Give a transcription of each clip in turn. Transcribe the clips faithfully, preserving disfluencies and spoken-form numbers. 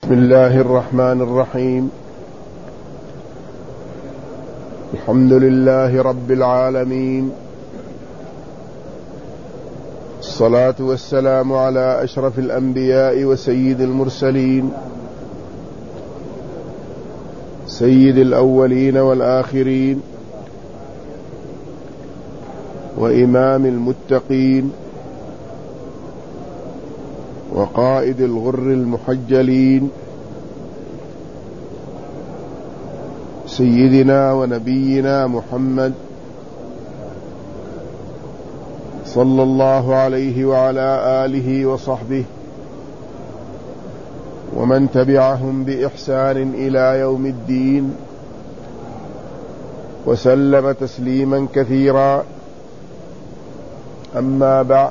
بسم الله الرحمن الرحيم. الحمد لله رب العالمين، الصلاة والسلام على أشرف الأنبياء وسيد المرسلين، سيد الأولين والآخرين، وإمام المتقين، وقائد الغر المحجلين، سيدنا ونبينا محمد صلى الله عليه وعلى آله وصحبه ومن تبعهم بإحسان إلى يوم الدين، وسلم تسليما كثيرا. أما بعد،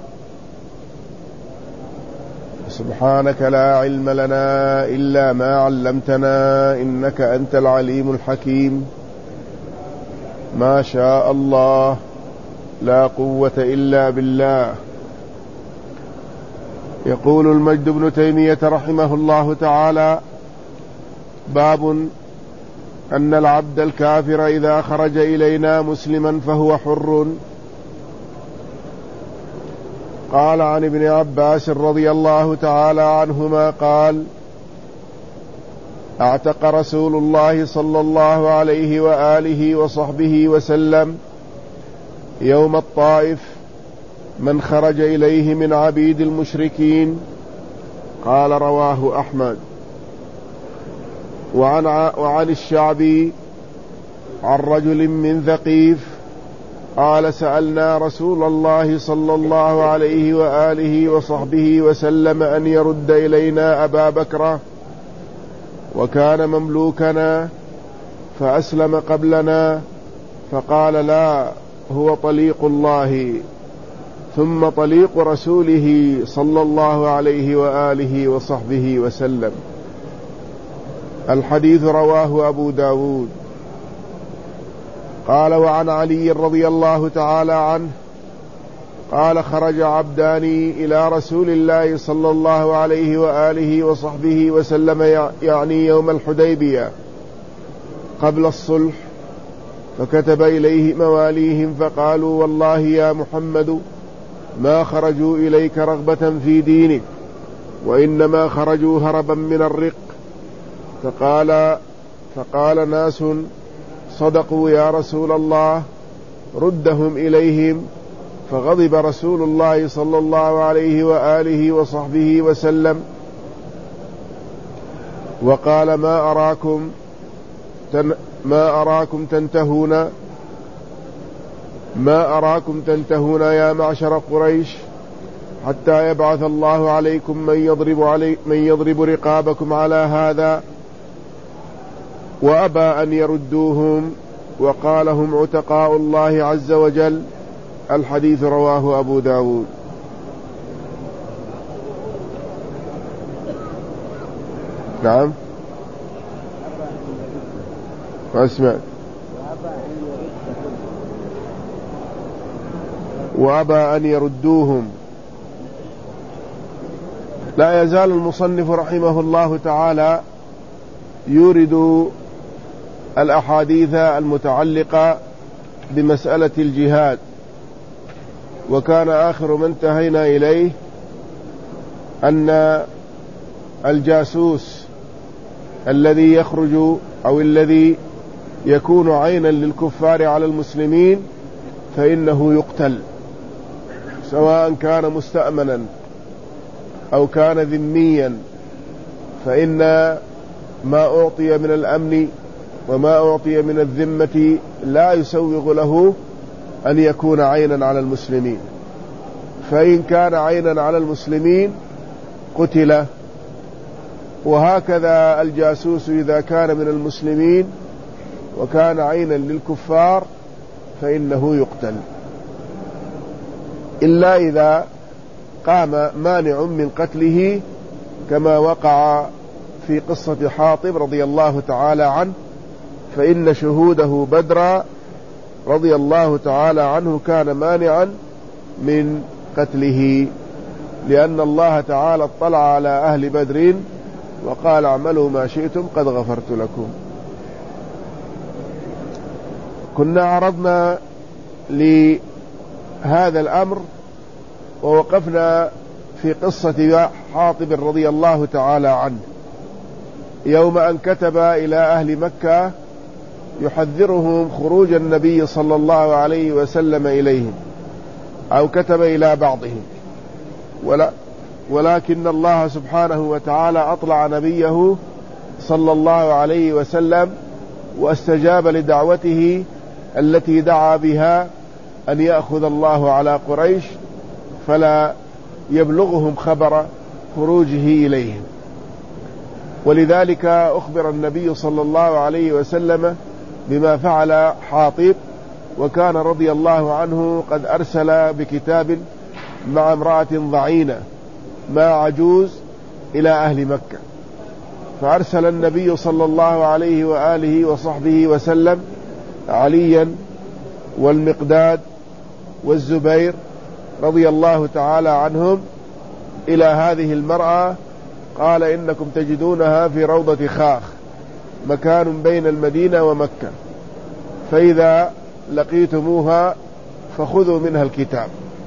سبحانك لا علم لنا إلا ما علمتنا إنك أنت العليم الحكيم. ما شاء الله لا قوة إلا بالله. يقول المجد بن تيمية رحمه الله تعالى: باب أن العبد الكافر إذا خرج إلينا مسلما فهو حر. قال عن ابن عباس رضي الله تعالى عنهما قال: اعتق رسول الله صلى الله عليه وآله وصحبه وسلم يوم الطائف من خرج إليه من عبيد المشركين. قال: رواه أحمد. وعن, وعن الشعبي عن رجل من ثقيف قال: سألنا رسول الله صلى الله عليه وآله وصحبه وسلم أن يرد إلينا أبا بكر، وكان مملوكنا فأسلم قبلنا، فقال: لا، هو طليق الله ثم طليق رسوله صلى الله عليه وآله وصحبه وسلم. الحديث رواه أبو داود. قال: وعن علي رضي الله تعالى عنه قال: خرج عبدان إلى رسول الله صلى الله عليه وآله وصحبه وسلم، يعني يوم الحديبية قبل الصلح، فكتب إليه مواليهم فقالوا: والله يا محمد ما خرجوا إليك رغبة في دينك، وإنما خرجوا هربا من الرق. فقال فقال ناس: صدقوا يا رسول الله، ردهم إليهم. فغضب رسول الله صلى الله عليه وآله وصحبه وسلم وقال: ما أراكم تن ما أراكم تنتهون ما أراكم تنتهون يا معشر قريش، حتى يبعث الله عليكم من يضرب علي من يضرب رقابكم على هذا. وأبى أن يردوهم، وقال: هم عتقاء الله عز وجل. الحديث رواه أبو داود. نعم، ما سمعت. وأبى أن يردوهم. لا يزال المصنف رحمه الله تعالى يورد الأحاديث المتعلقة بمسألة الجهاد، وكان آخر ما انتهينا إليه أن الجاسوس الذي يخرج أو الذي يكون عينا للكفار على المسلمين فإنه يقتل، سواء كان مستأمنا أو كان ذميا، فإن ما أعطي من الأمن وما أعطي من الذمة لا يسوغ له أن يكون عينا على المسلمين. فإن كان عينا على المسلمين قتل، وهكذا الجاسوس إذا كان من المسلمين وكان عينا للكفار فإنه يقتل، إلا إذا قام مانع من قتله، كما وقع في قصة حاطب رضي الله تعالى عنه، فإن شهوده بدرا رضي الله تعالى عنه كان مانعا من قتله، لأن الله تعالى اطلع على أهل بدر وقال اعملوا ما شئتم قد غفرت لكم. كنا عرضنا لهذا الأمر ووقفنا في قصة حاطب رضي الله تعالى عنه يوم أن كتب إلى أهل مكة يحذرهم خروج النبي صلى الله عليه وسلم إليهم، أو كتب إلى بعضهم، ولا ولكن الله سبحانه وتعالى أطلع نبيه صلى الله عليه وسلم واستجاب لدعوته التي دعا بها أن يأخذ الله على قريش فلا يبلغهم خبر خروجه إليهم. ولذلك أخبر النبي صلى الله عليه وسلم بما فعل حاطب، وكان رضي الله عنه قد أرسل بكتاب مع امرأة ضعينة مع عجوز إلى أهل مكة، فأرسل النبي صلى الله عليه وآله وصحبه وسلم عليا والمقداد والزبير رضي الله تعالى عنهم إلى هذه المرأة، قال إنكم تجدونها في روضة خاخ مكان بين المدينة ومكة، فإذا لقيتموها فخذوا منها الكتاب.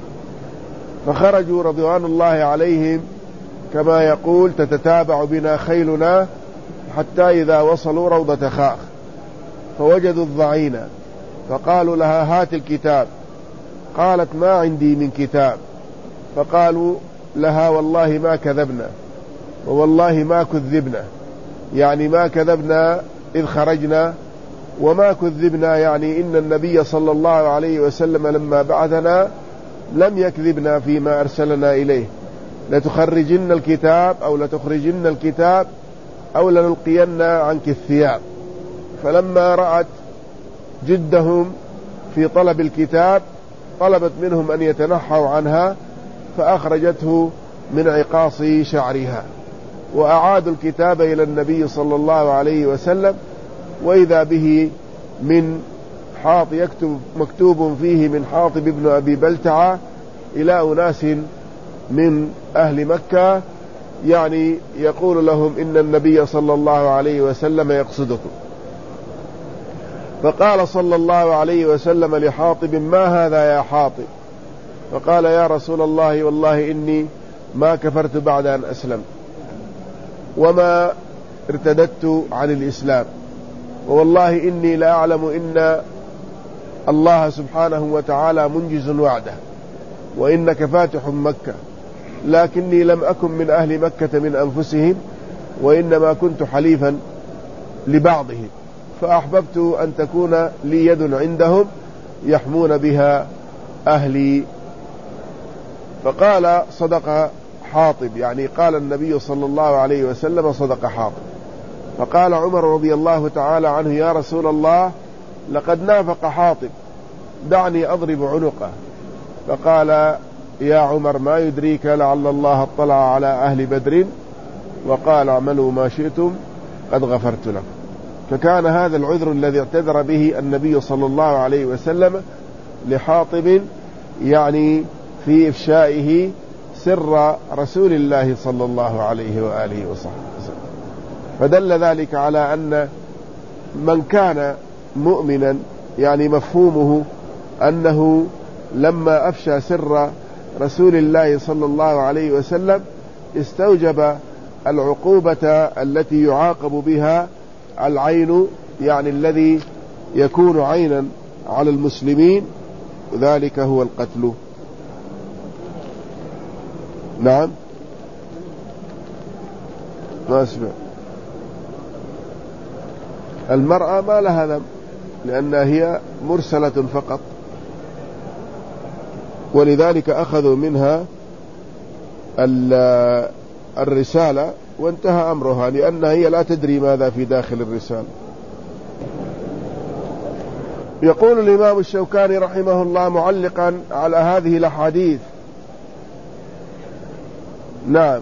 فخرجوا رضوان الله عليهم كما يقول تتتابع بنا خيلنا حتى إذا وصلوا روضة خاخ فوجدوا الضعينة فقالوا لها هات الكتاب، قالت ما عندي من كتاب، فقالوا لها والله ما كذبنا ووالله ما كذبنا، يعني ما كذبنا إذ خرجنا وما كذبنا، يعني إن النبي صلى الله عليه وسلم لما بعثنا لم يكذبنا فيما أرسلنا إليه، لتخرجن الكتاب أو لتخرجن الكتاب أو لنلقين عنك الثياب. فلما رأت جدهم في طلب الكتاب طلبت منهم أن يتنحوا عنها فأخرجته من عقاص شعرها، وأعادوا الكتاب إلى النبي صلى الله عليه وسلم، وإذا به من حاط يكتب مكتوب فيه من حاطب بن أبي بلتعة إلى أناس من أهل مكة، يعني يقول لهم إن النبي صلى الله عليه وسلم يقصدكم. فقال صلى الله عليه وسلم لحاطب ما هذا يا حاطب؟ فقال يا رسول الله والله إني ما كفرت بعد أن أسلم وما ارتددت عن الإسلام، ووالله إني لا أعلم إن الله سبحانه وتعالى منجز وعده وإنك فاتح مكة، لكني لم أكن من أهل مكة من أنفسهم وإنما كنت حليفا لبعضهم، فأحببت أن تكون لي يد عندهم يحمون بها أهلي. فقال صدق حاطب، يعني قال النبي صلى الله عليه وسلم صدق حاطب. فقال عمر رضي الله تعالى عنه يا رسول الله لقد نافق حاطب دعني أضرب عنقه. فقال يا عمر ما يدريك لعل الله اطلع على أهل بدر وقال اعملوا ما شئتم قد غفرت لكم. فكان هذا العذر الذي اعتذر به النبي صلى الله عليه وسلم لحاطب، يعني في إفشائه سر رسول الله صلى الله عليه وآله وصحبه وسلم. فدل ذلك على أن من كان مؤمنا يعني مفهومه أنه لما أفشى سر رسول الله صلى الله عليه وسلم استوجب العقوبة التي يعاقب بها العين، يعني الذي يكون عينا على المسلمين، ذلك هو القتل. نعم ما أسمع. المرأة ما لها ذنب لأنها هي مرسلة فقط، ولذلك أخذوا منها الرسالة وانتهى أمرها، لأنها هي لا تدري ماذا في داخل الرسالة. يقول الإمام الشوكاني رحمه الله معلقا على هذه الأحاديث: نعم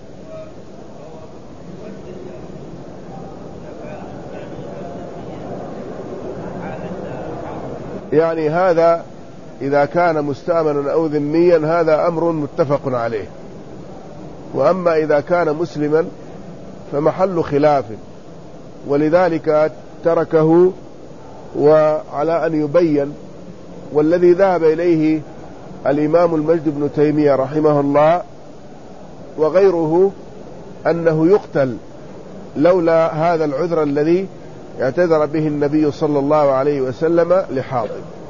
يعني هذا إذا كان مستأمنا أو ذميا هذا أمر متفق عليه، وأما إذا كان مسلما فمحل خلاف، ولذلك تركه وعلى أن يبين. والذي ذهب إليه الإمام المجد بن تيمية رحمه الله وغيره أنه يقتل لولا هذا العذر الذي اعتذر به النبي صلى الله عليه وسلم لحاطب.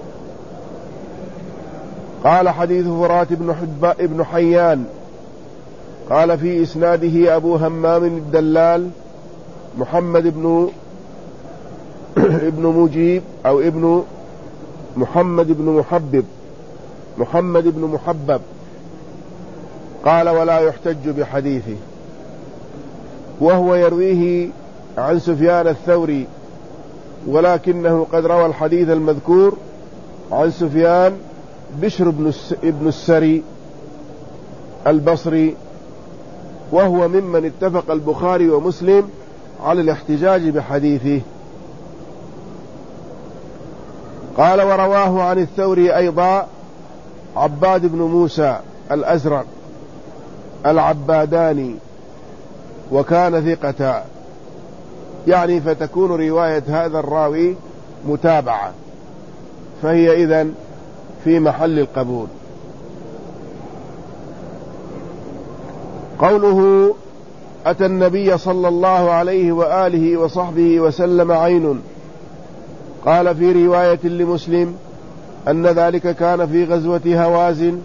قال حديث فرات بن, بن حيان قال في إسناده أبو همام الدلال محمد بن ابن مجيب أو ابن محمد بن محبب محمد بن محبب قال ولا يحتج بحديثه، وهو يرويه عن سفيان الثوري، ولكنه قد روى الحديث المذكور عن سفيان بشر بن السري البصري، وهو ممن اتفق البخاري ومسلم على الاحتجاج بحديثه. قال ورواه عن الثوري أيضا عباد بن موسى الأزرق العباداني وكان ثقة، يعني فتكون رواية هذا الراوي متابعة، فهي إذن في محل القبول. قوله أتى النبي صلى الله عليه وآله وصحبه وسلم عين، قال في رواية لمسلم أن ذلك كان في غزوة هوازن،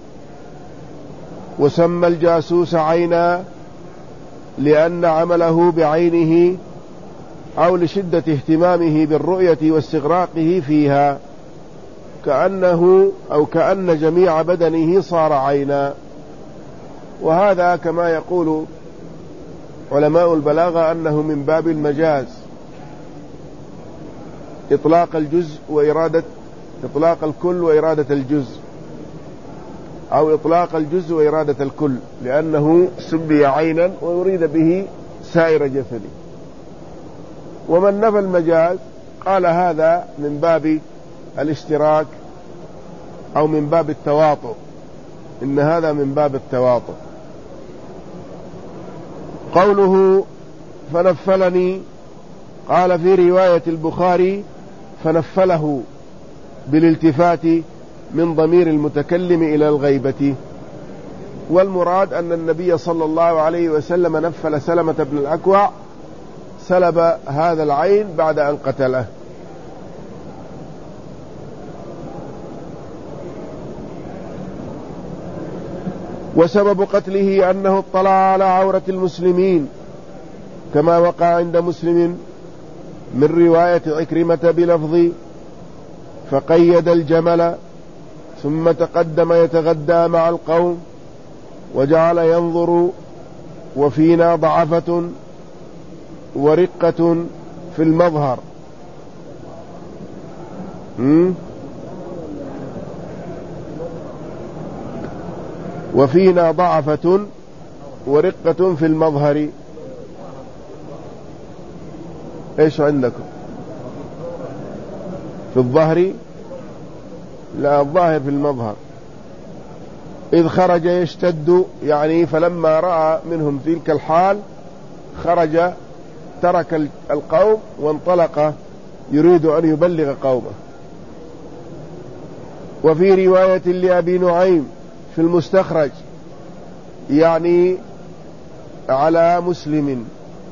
وسمى الجاسوس عينا لأن عمله بعينه أو لشدة اهتمامه بالرؤية واستغراقه فيها، كأنه أو كأن جميع بدنه صار عينا. وهذا كما يقول علماء البلاغة أنه من باب المجاز، إطلاق الجزء وإرادة إطلاق الكل وإرادة الجزء، أو إطلاق الجزء وإرادة الكل، لأنه سمي عينا ويريد به سائر جسده. ومن نفى المجاز قال هذا من باب الاشتراك أو من باب التواطؤ، إن هذا من باب التواطؤ. قوله فنفلني، قال في رواية البخاري فنفله بالالتفات من ضمير المتكلم إلى الغيبة، والمراد أن النبي صلى الله عليه وسلم نفل سلمة بن الأكوع، سلب هذا العين بعد أن قتله. وسبب قتله أنه اطلع على عورة المسلمين، كما وقع عند مسلم من رواية عكرمة بلفظ فقيد الجمل ثم تقدم يتغدى مع القوم وجعل ينظر وفينا ضعفة ورقة في المظهر. م? وفينا ضعفة ورقة في المظهر. ايش عندكم في الظهر؟ لا، الظاهر في المظهر. إذ خرج يشتد، يعني فلما رأى منهم تلك الحال خرج ترك القوم وانطلق يريد أن يبلغ قومه. وفي رواية لأبي نعيم في المستخرج، يعني على مسلم،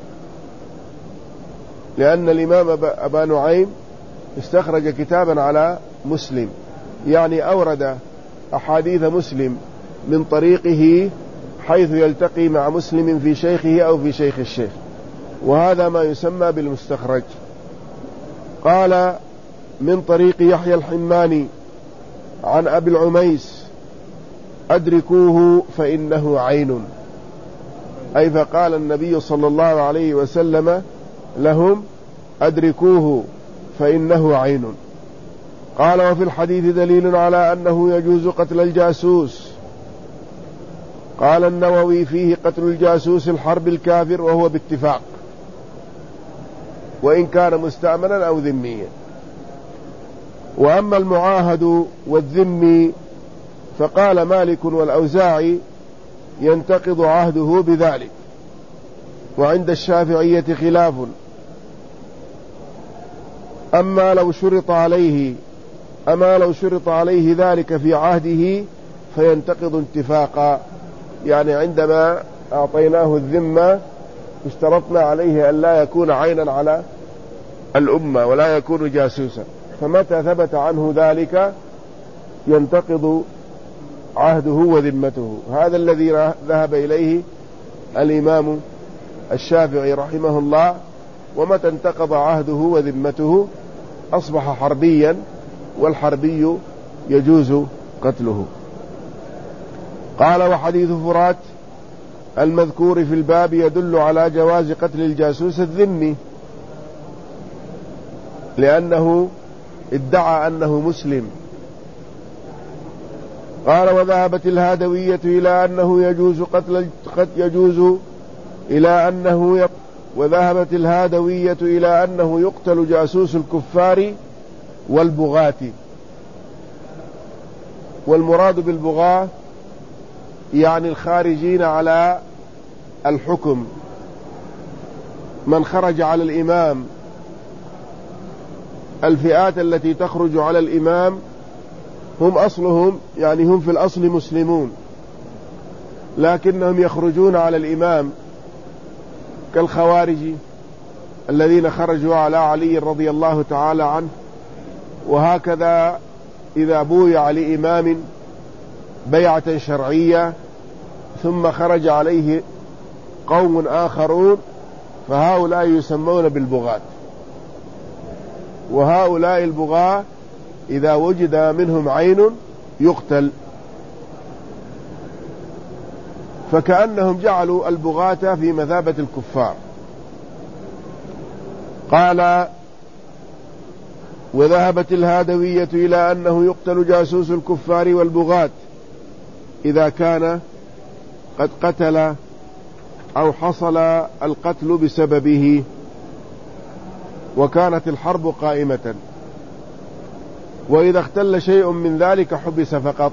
لأن الإمام أبا نعيم استخرج كتابا على مسلم، يعني أورد أحاديث مسلم من طريقه حيث يلتقي مع مسلم في شيخه أو في شيخ الشيخ، وهذا ما يسمى بالمستخرج. قال من طريق يحيى الحماني عن أبي العميس أدركوه فإنه عين، أي فقال النبي صلى الله عليه وسلم لهم أدركوه فإنه عين. قال وفي الحديث دليل على أنه يجوز قتل الجاسوس. قال النووي فيه قتل الجاسوس الحرب الكافر، وهو باتفاق، وإن كان مستأمنا أو ذميا. وأما المعاهد والذمي فقال مالك والأوزاعي ينتقض عهده بذلك، وعند الشافعية خلاف. أما لو شرط عليه أما لو شرط عليه ذلك في عهده فينتقض اتفاقا، يعني عندما أعطيناه الذمة اشترطنا عليه أن لا يكون عينا على الأمة ولا يكون جاسوسا، فمتى ثبت عنه ذلك ينتقض عهده وذمته. هذا الذي ذهب إليه الإمام الشافعي رحمه الله، ومتى انتقض عهده وذمته أصبح حربيا، والحربي يجوز قتله. قال: وحديث فرات المذكور في الباب يدل على جواز قتل الجاسوس الذمي، لأنه ادعى أنه مسلم. قال: وذهبت الهادوية إلى أنه يجوز قتل قد يجوز إلى أنه يق... وذهبت الهادوية إلى أنه يقتل جاسوس الكفار والبغاة. والمراد بالبغاة يعني الخارجين على الحكم، من خرج على الإمام. الفئات التي تخرج على الإمام هم أصلهم يعني هم في الأصل مسلمون، لكنهم يخرجون على الإمام كالخوارج الذين خرجوا على علي رضي الله تعالى عنه. وهكذا إذا بويع لإمام بيعة شرعية ثم خرج عليه قوم آخرون فهؤلاء يسمون بالبغاة. وهؤلاء البغاة إذا وجد منهم عين يقتل، فكأنهم جعلوا البغاة في مثابة الكفار. قال: وذهبت الهادوية إلى أنه يقتل جاسوس الكفار والبغاة إذا كان قد قتل أو حصل القتل بسببه وكانت الحرب قائمة، وإذا اختل شيء من ذلك حبس فقط،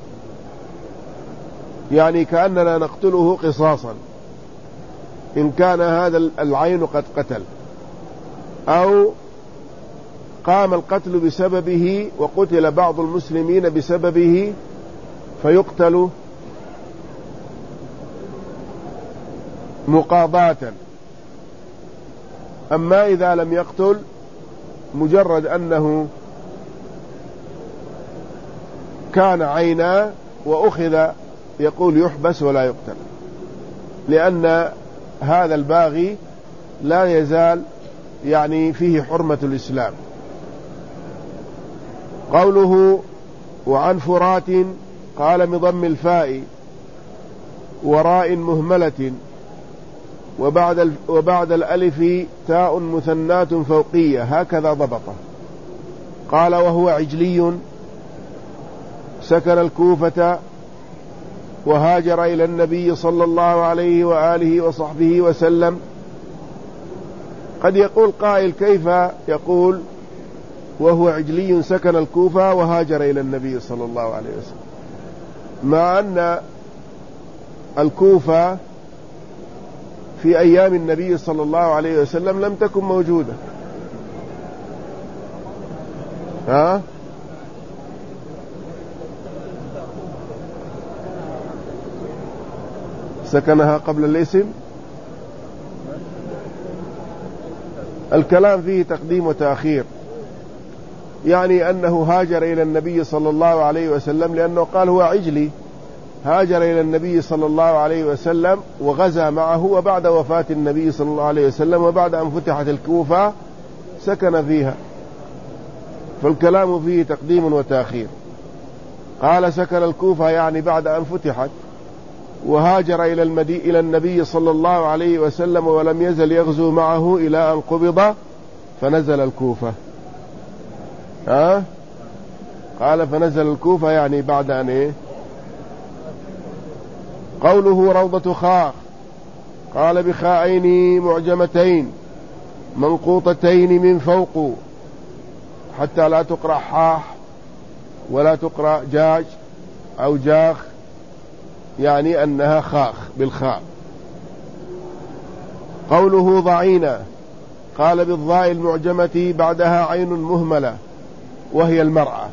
يعني كأننا نقتله قصاصا إن كان هذا العين قد قتل، أو قام القتل بسببه وقتل بعض المسلمين بسببه فيقتل مقاضاة. أما إذا لم يقتل مجرد أنه كان عينا وأخذ يقول يحبس ولا يقتل، لأن هذا الباغي لا يزال يعني فيه حرمة الإسلام. قوله: وعن فرات قال بضم الفاء وراء مهملة وبعد وبعد الألف تاء مثنات فوقية، هكذا ضبطه. قال: وهو عجلي سكن الكوفة وهاجر إلى النبي صلى الله عليه وآله وصحبه وسلم. قد يقول قائل: كيف يقول وهو عجلي سكن الكوفة وهاجر إلى النبي صلى الله عليه وسلم، مع أن الكوفة في أيام النبي صلى الله عليه وسلم لم تكن موجودة. ها؟ سكنها قبل الاسم. الكلام فيه تقديم وتأخير، يعني أنه هاجر إلى النبي صلى الله عليه وسلم لأنه قال هو عجلي، هاجر إلى النبي صلى الله عليه وسلم وغزا معه، وبعد وفاة النبي صلى الله عليه وسلم وبعد أن فتحت الكوفة سكن فيها، فالكلام فيه تقديم وتأخير. قال سكن الكوفة يعني بعد أن فتحت، وهاجر إلى المدي إلى النبي صلى الله عليه وسلم ولم يزل يغزو معه إلى أن قبض فنزل الكوفة. ها؟ قال فنزل الكوفة يعني بعد أن إيه؟ قوله روضة خاخ قال بخاءين معجمتين منقوطتين من فوق، حتى لا تقرأ حاح ولا تقرأ جاج أو جاخ، يعني أنها خاخ بالخاء. قوله ضعينا قال بالضاء المعجمة بعدها عين مهملة وهي المرأة.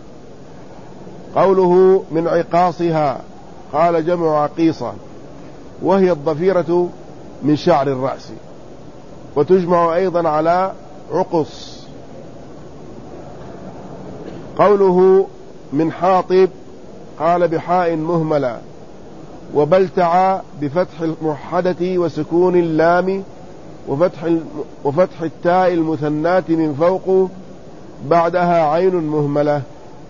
قوله من عقاصها قال جمع عقيصة وهي الضفيرة من شعر الرأس، وتجمع أيضا على عقص. قوله من حاطب قال بحاء مهملة، وبلتع بفتح الموحدة وسكون اللام وفتح, وفتح التاء المثناة من فوق بعدها عين مهملة،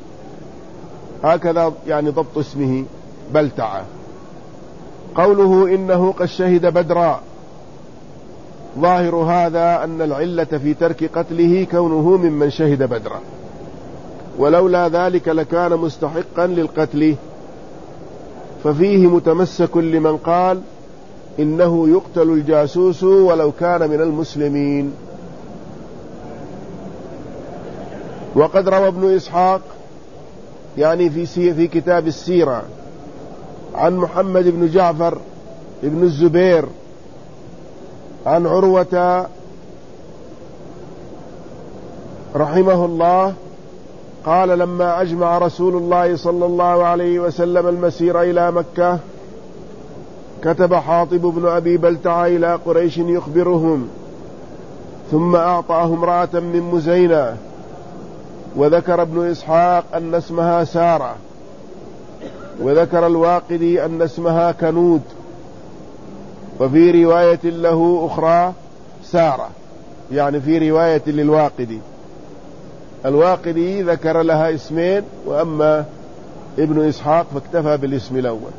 هكذا يعني ضبط اسمه بلتع. قوله إنه قد شهد بدرا، ظاهر هذا أن العلة في ترك قتله كونه ممن شهد بدرا، ولولا ذلك لكان مستحقا للقتل، ففيه متمسك لمن قال إنه يقتل الجاسوس ولو كان من المسلمين. وقد روى ابن إسحاق يعني في, في كتاب السيرة عن محمد بن جعفر بن الزبير عن عروة رحمه الله قال لما أجمع رسول الله صلى الله عليه وسلم المسير إلى مكة كتب حاطب بن أبي بلتع إلى قريش يخبرهم، ثم أعطاه امرأة من مزينة. وذكر ابن إسحاق أن اسمها سارة، وذكر الواقدي أن اسمها كنود، وفي رواية له أخرى سارة، يعني في رواية للواقدي. الواقدي ذكر لها اسمين، وأما ابن إسحاق فاكتفى بالاسم الأول.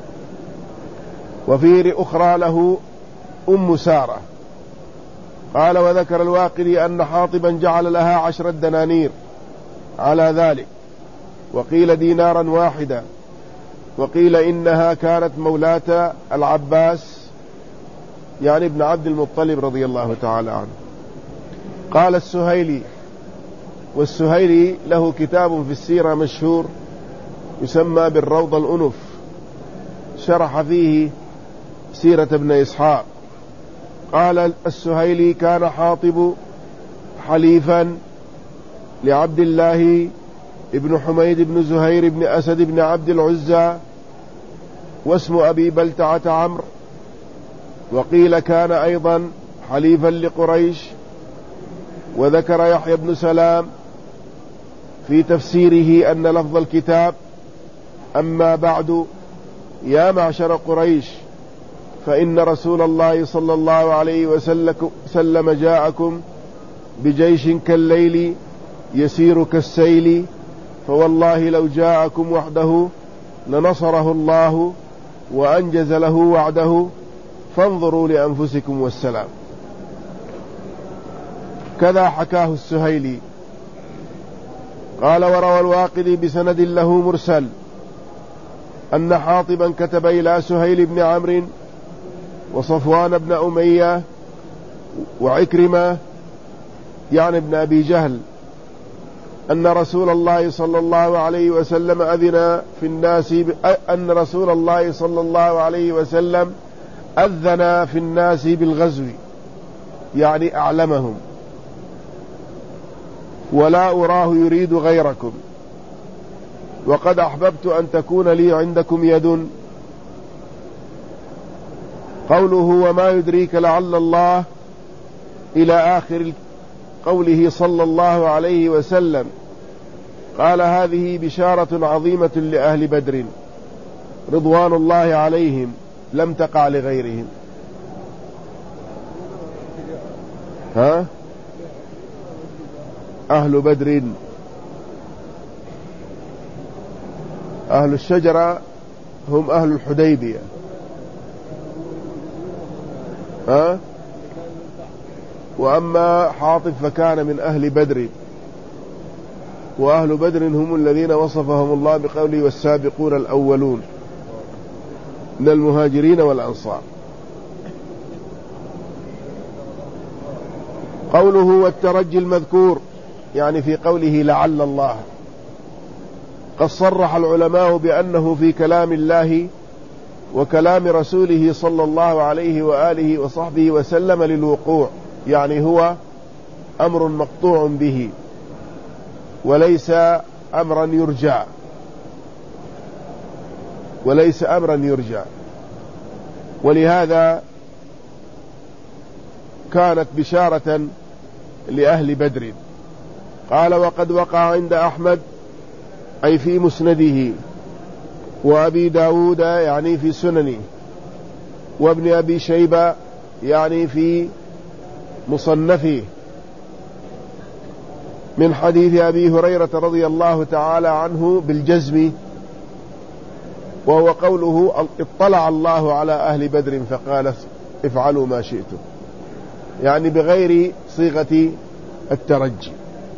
وفي أخرى له أم سارة. قال وذكر الواقدي أن حاطبا جعل لها عشرة دنانير على ذلك، وقيل دينارا واحدا، وقيل إنها كانت مولاة العباس يعني ابن عبد المطلب رضي الله تعالى عنه. قال السهيلي، والسهيلي له كتاب في السيرة مشهور يسمى بالروض الأنف، شرح فيه سيرة ابن إسحاق. قال السهيلي كان حاطب حليفا لعبد الله ابن حميد بن زهير بن أسد بن عبد العزى، واسم أبي بلتعة عمرو. وقيل كان أيضا حليفا لقريش. وذكر يحيى بن سلام في تفسيره أن لفظ الكتاب أما بعد يا معشر قريش فإن رسول الله صلى الله عليه وسلم جاءكم بجيش كالليل يسير كالسيل، فوالله لو جاءكم وحده لنصره الله وأنجز له وعده، فانظروا لأنفسكم والسلام. كذا حكاه السهيلي. قال وروى الواقدي بسند له مرسل أن حاطبا كتب إلى سهيل بن عمرو وصفوان بن أمية وعكرمة يعني ابن أبي جهل أن رسول الله صلى الله عليه وسلم أذن في الناس أن رسول الله صلى الله عليه وسلم أذن في الناس بالغزو، يعني أعلمهم، ولا أراه يريد غيركم، وقد أحببت أن تكون لي عندكم يد. قوله وما يدريك لعل الله إلى آخر قوله صلى الله عليه وسلم، قال هذه بشارة عظيمة لأهل بدر رضوان الله عليهم لم تقع لغيرهم. ها أهل بدر أهل الشجرة هم أهل الحديبية. ها وأما حاطب فكان من أهل بدر، وأهل بدر هم الذين وصفهم الله بقوله والسابقون الأولون من المهاجرين والأنصار. قوله والترجي المذكور يعني في قوله لعل الله، قد صرح العلماء بأنه في كلام الله وكلام رسوله صلى الله عليه وآله وصحبه وسلم للوقوع، يعني هو أمر مقطوع به وليس أمرا يرجى وليس أمرا يرجى ولهذا كانت بشارة لأهل بدر. قال: وقد وقع عند أحمد أي في مسنده، وأبي داود يعني في سننه، وابن أبي شيبة يعني في مصنفه، من حديث أبي هريرة رضي الله تعالى عنه بالجزم، وهو قوله: اطلع الله على أهل بدر فقال افعلوا ما شئتم، يعني بغير صيغة الترجي.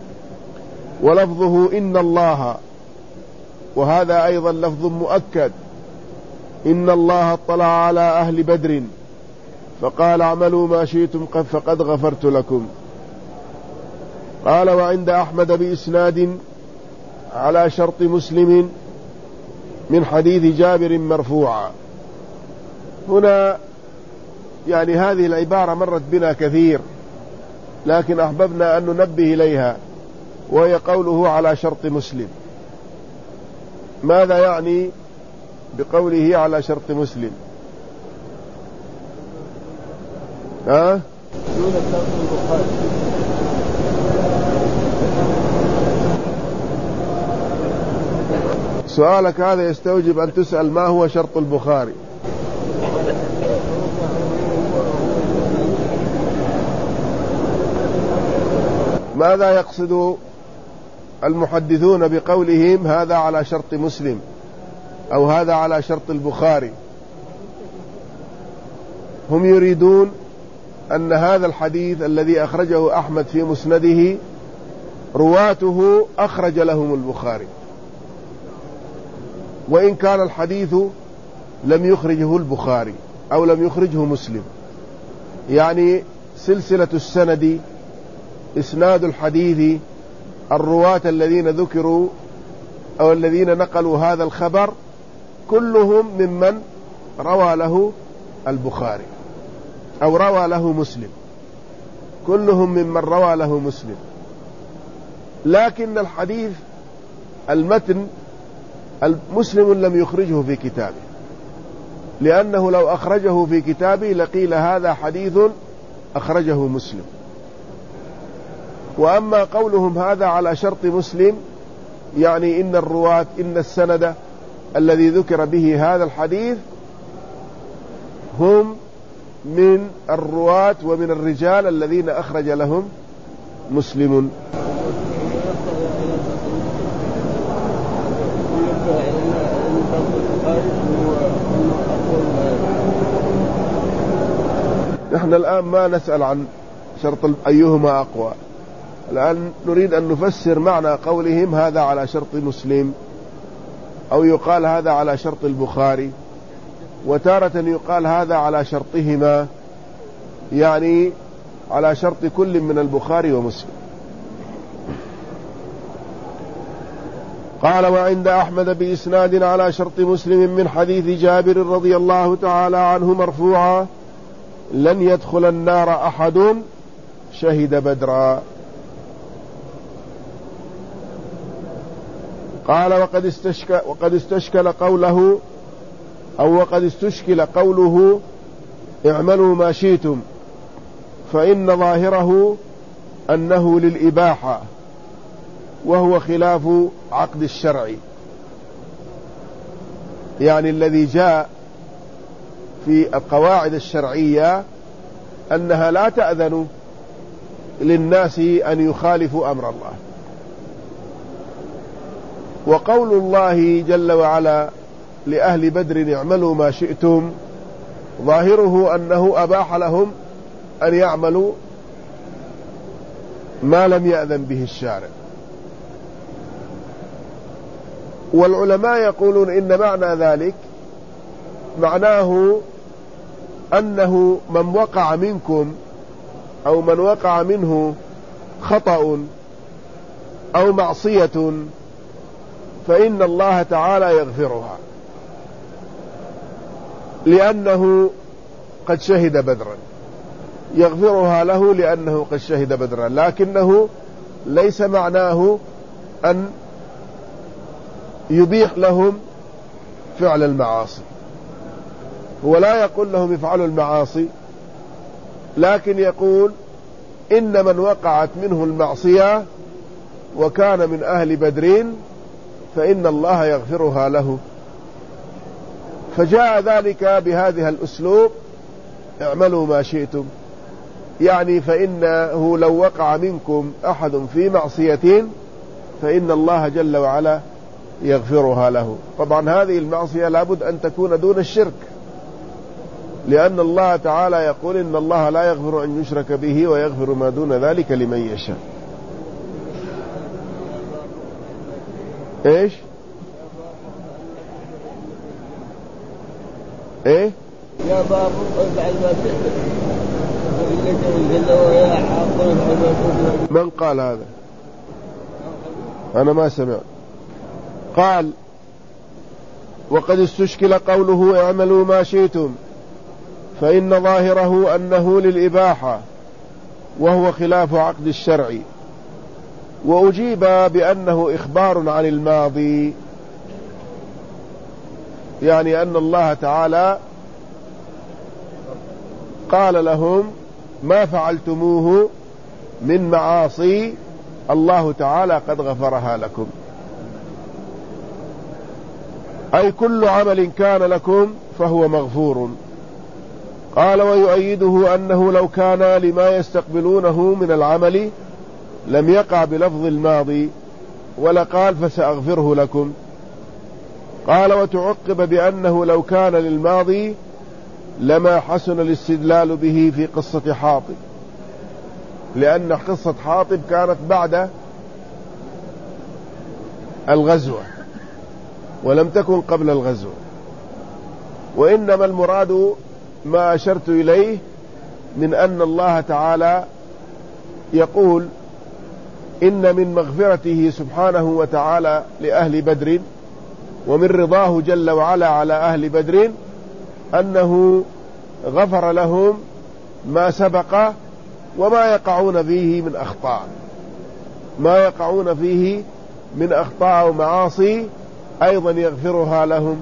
ولفظه إن الله، وهذا أيضا لفظ مؤكد: إن الله اطلع على أهل بدر فقال اعملوا ما شئتم فقد غفرت لكم. قال: وعند أحمد بإسناد على شرط مسلم من حديث جابر مرفوعا. هنا يعني هذه العبارة مرت بنا كثير، لكن أحببنا أن ننبه إليها، وهي قوله على شرط مسلم. ماذا يعني بقوله على شرط مسلم؟ ها؟ سؤالك هذا يستوجب أن تسأل: ما هو شرط البخاري؟ ماذا يقصد المحدثون بقولهم هذا على شرط مسلم أو هذا على شرط البخاري؟ هم يريدون أن هذا الحديث الذي أخرجه أحمد في مسنده رواته أخرج لهم البخاري، وإن كان الحديث لم يخرجه البخاري أو لم يخرجه مسلم، يعني سلسلة السند، إسناد الحديث، الرواة الذين ذكروا أو الذين نقلوا هذا الخبر كلهم ممن روى له البخاري أو روى له مسلم، كلهم ممن روى له مسلم. لكن الحديث المتن مسلم لم يخرجه في كتابه، لأنه لو أخرجه في كتابه لقيل هذا حديث أخرجه مسلم. وأما قولهم هذا على شرط مسلم، يعني إن الرواة إن السند الذي ذكر به هذا الحديث هم من الرواة ومن الرجال الذين أخرج لهم مسلم. نحن الآن ما نسأل عن شرط أيهما أقوى، الآن نريد أن نفسر معنى قولهم هذا على شرط مسلم، أو يقال هذا على شرط البخاري، وتارة يقال هذا على شرطهما، يعني على شرط كل من البخاري ومسلم. قال: وعند أحمد بإسناد على شرط مسلم من حديث جابر رضي الله تعالى عنه مرفوعا: لن يدخل النار أحد شهد بدرا. قال: وقد استشكل, وقد استشكل قوله أو وقد استشكل قوله اعملوا ما شئتم، فإن ظاهره أنه للإباحة، وهو خلاف عقد الشرع، يعني الذي جاء في القواعد الشرعية أنها لا تأذن للناس أن يخالفوا أمر الله. وقول الله جل وعلا لأهل بدر اعملوا ما شئتم ظاهره أنه أباح لهم أن يعملوا ما لم يأذن به الشارع. والعلماء يقولون إن معنى ذلك معناه أنه من وقع منكم أو من وقع منه خطأ أو معصية فإن الله تعالى يغفرها، لأنه قد شهد بدرا، يغفرها له لأنه قد شهد بدرا، لكنه ليس معناه أن يبيح لهم فعل المعاصي. هو لا يقول لهم افعلوا المعاصي، لكن يقول إن من وقعت منه المعصية وكان من أهل بدر فإن الله يغفرها له. فجاء ذلك بهذه الأسلوب: اعملوا ما شئتم، يعني فإنه لو وقع منكم أحد في معصية فإن الله جل وعلا يغفرها له. طبعا هذه المعصية لابد أن تكون دون الشرك، لأن الله تعالى يقول إن الله لا يغفر أن يشرك به ويغفر ما دون ذلك لمن يشاء. إيش إيه يا باب افعل ما تحب. من قال هذا؟ أنا ما سمعت. قال: وقد استشكل قوله اعملوا ما شئتم، فإن ظاهره أنه للإباحة وهو خلاف عقد الشرع، وأجيب بأنه إخبار عن الماضي، يعني أن الله تعالى قال لهم ما فعلتموه من معاصي الله تعالى قد غفرها لكم، أي كل عمل كان لكم فهو مغفور. قال: ويؤيده أنه لو كان لما يستقبلونه من العمل لم يقع بلفظ الماضي ولقال فسأغفره لكم. قال: وتعقب بأنه لو كان للماضي لما حسن الاستدلال به في قصة حاطب، لأن قصة حاطب كانت بعد الغزوة ولم تكن قبل الغزوة، وإنما المراد ما أشرت إليه من أن الله تعالى يقول إن من مغفرته سبحانه وتعالى لأهل بدر ومن رضاه جل وعلا على أهل بدر أنه غفر لهم ما سبق وما يقعون فيه من أخطاء ما يقعون فيه من أخطاء ومعاصي أيضا يغفرها لهم،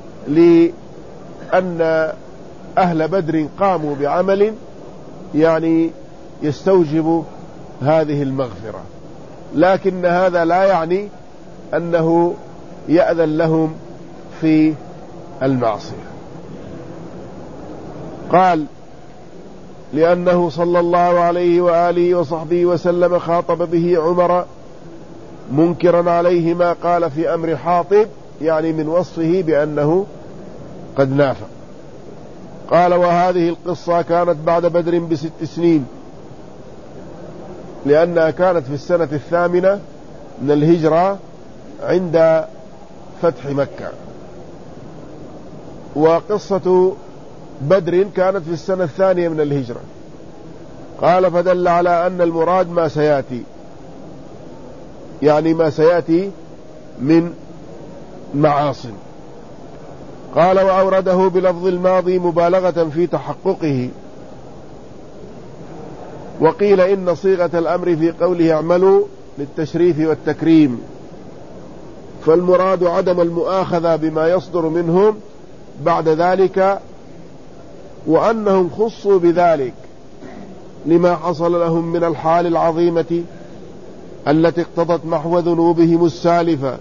لأن أهل بدر قاموا بعمل يعني يستوجب هذه المغفرة، لكن هذا لا يعني أنه يأذن لهم في المعصية. قال: لأنه صلى الله عليه وآله وصحبه وسلم خاطب به عمر منكرا عليه ما قال في أمر حاطب، يعني من وصفه بأنه قد نافق. قال: وهذه القصة كانت بعد بدر بست سنين، لأنها كانت في السنة الثامنة من الهجرة عند فتح مكة، وقصة بدر كانت في السنة الثانية من الهجرة. قال: فدل على أن المراد ما سيأتي، يعني ما سيأتي من معاصٍ. قال: وأورده بلفظ الماضي مبالغة في تحققه، وقيل إن صيغة الأمر في قوله اعملوا للتشريف والتكريم، فالمراد عدم المؤاخذة بما يصدر منهم بعد ذلك، وأنهم خصوا بذلك لما حصل لهم من الحال العظيمة التي اقتضت محو ذنوبهم السالفة،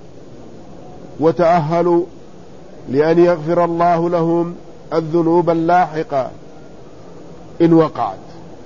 وتأهلوا لأن يغفر الله لهم الذنوب اللاحقة إن وقعت،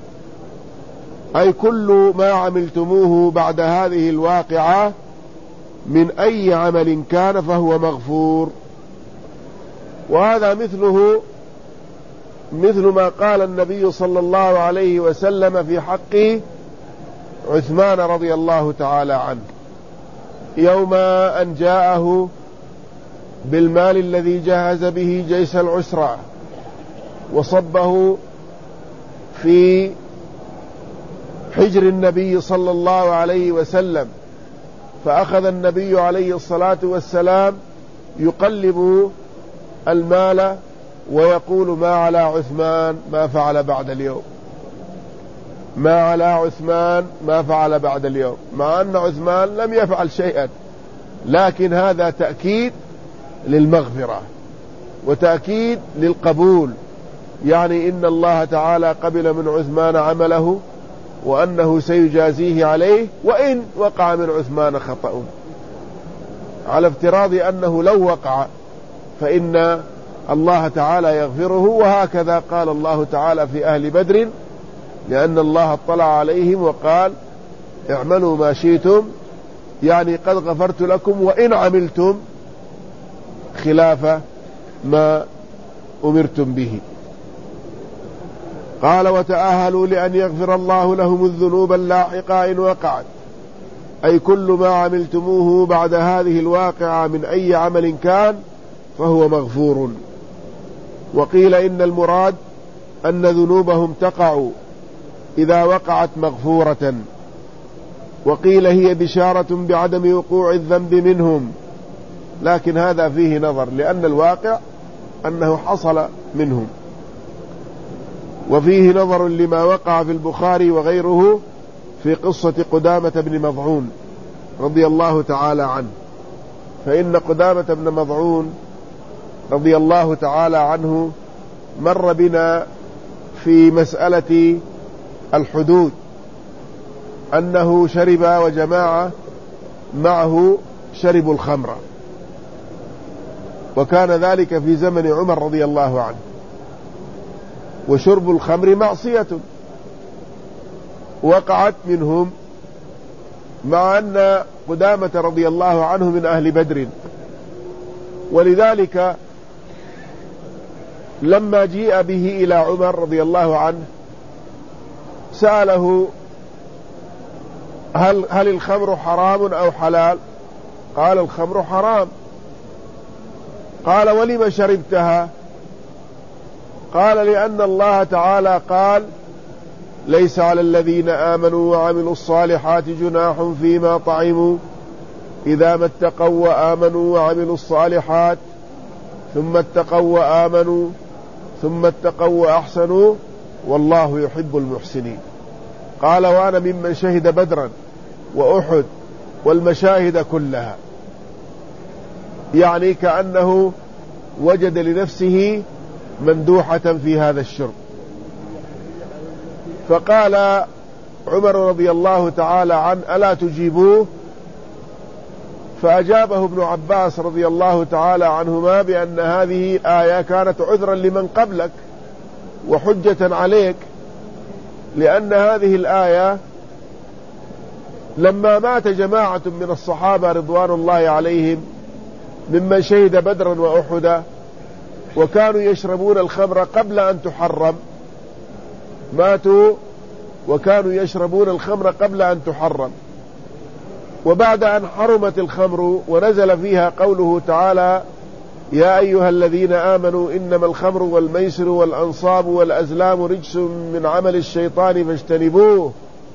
أي كل ما عملتموه بعد هذه الواقعة من أي عمل كان فهو مغفور. وهذا مثله مثل ما قال النبي صلى الله عليه وسلم في حق عثمان رضي الله تعالى عنه يوم أن جاءه بالمال الذي جهز به جيش العسرة وصبه في حجر النبي صلى الله عليه وسلم، فأخذ النبي عليه الصلاة والسلام يقلب المال ويقول ما على عثمان ما فعل بعد اليوم، ما على عثمان ما فعل بعد اليوم، مع أن عثمان لم يفعل شيئا، لكن هذا تأكيد للمغفرة وتأكيد للقبول، يعني إن الله تعالى قبل من عثمان عمله وأنه سيجازيه عليه وإن وقع من عثمان خطأ، على افتراض أنه لو وقع فإن الله تعالى يغفره. وهكذا قال الله تعالى في أهل بدر، لأن الله اطلع عليهم وقال اعملوا ما شئتم، يعني قد غفرت لكم وإن عملتم خلاف ما أمرتم به. قال وتأهلوا لأن يغفر الله لهم الذنوب اللاحقة إن وقعت، أي كل ما عملتموه بعد هذه الواقعة من أي عمل كان فهو مغفور. وقيل إن المراد أن ذنوبهم تقع إذا وقعت مغفورة، وقيل هي بشارة بعدم وقوع الذنب منهم، لكن هذا فيه نظر، لأن الواقع أنه حصل منهم. وفيه نظر لما وقع في البخاري وغيره في قصة قدامة بن مضعون رضي الله تعالى عنه، فإن قدامة بن مضعون رضي الله تعالى عنه مر بنا في مسألة الحدود أنه شرب وجماعة معه شربوا الخمر، وكان ذلك في زمن عمر رضي الله عنه، وشرب الخمر معصية وقعت منهم، مع أن قدامة رضي الله عنه من أهل بدر. ولذلك لما جيء به إلى عمر رضي الله عنه سأله هل, هل الخمر حرام أو حلال؟ قال الخمر حرام. قال ولم شربتها؟ قال لأن الله تعالى قال ليس على الذين آمنوا وعملوا الصالحات جناح فيما طعموا إذا ما اتقوا وآمنوا وعملوا الصالحات ثم اتقوا وآمنوا ثم اتقوا وأحسنوا والله يحب المحسنين. قال وأنا ممن شهد بدرا وأحد والمشاهد كلها، يعني كأنه وجد لنفسه مندوحة في هذا الشرب. فقال عمر رضي الله تعالى عنه ألا تجيبوه؟ فأجابه ابن عباس رضي الله تعالى عنهما بأن هذه الآية كانت عذرا لمن قبلك وحجة عليك، لأن هذه الآية لما مات جماعة من الصحابة رضوان الله عليهم ممن شهد بدرا وأحدا وكانوا يشربون الخمر قبل أن تحرم، ماتوا وكانوا يشربون الخمر قبل أن تحرم، وبعد أن حرمت الخمر ونزل فيها قوله تعالى يا أيها الذين آمنوا إنما الخمر والميسر والأنصاب والأزلام رجس من عمل الشيطان فاجتنبوه،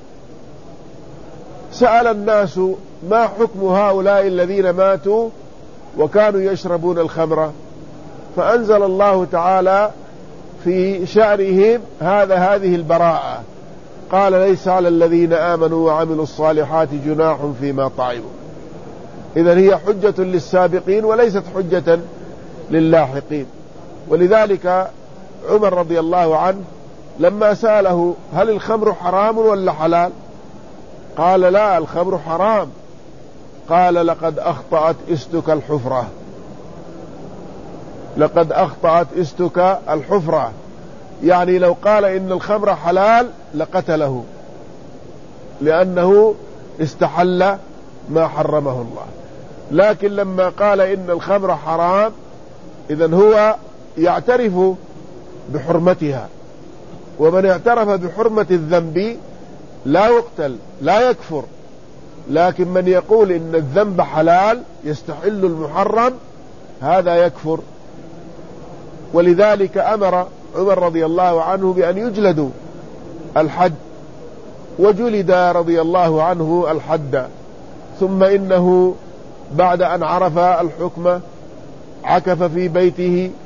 سأل الناس ما حكم هؤلاء الذين ماتوا وكانوا يشربون الخمر؟ فأنزل الله تعالى في شأنهم هذا هذه البراءة، قال ليس على الذين آمنوا وعملوا الصالحات جناح فيما طعموا. إذن هي حجة للسابقين وليست حجة للاحقين. ولذلك عمر رضي الله عنه لما سأله هل الخمر حرام ولا حلال؟ قال لا الخمر حرام. قال لقد أخطأت استك الحفرة، لقد أخطأت استك الحفرة، يعني لو قال إن الخمر حلال لقتله، لأنه استحل ما حرمه الله. لكن لما قال إن الخمر حرام إذن هو يعترف بحرمتها، ومن اعترف بحرمة الذنب لا يقتل لا يكفر، لكن من يقول إن الذنب حلال يستحل المحرم هذا يكفر. ولذلك أمر عمر رضي الله عنه بأن يجلدوا الحد، وجلد رضي الله عنه الحد، ثم إنه بعد أن عرف الحكم عكف في بيته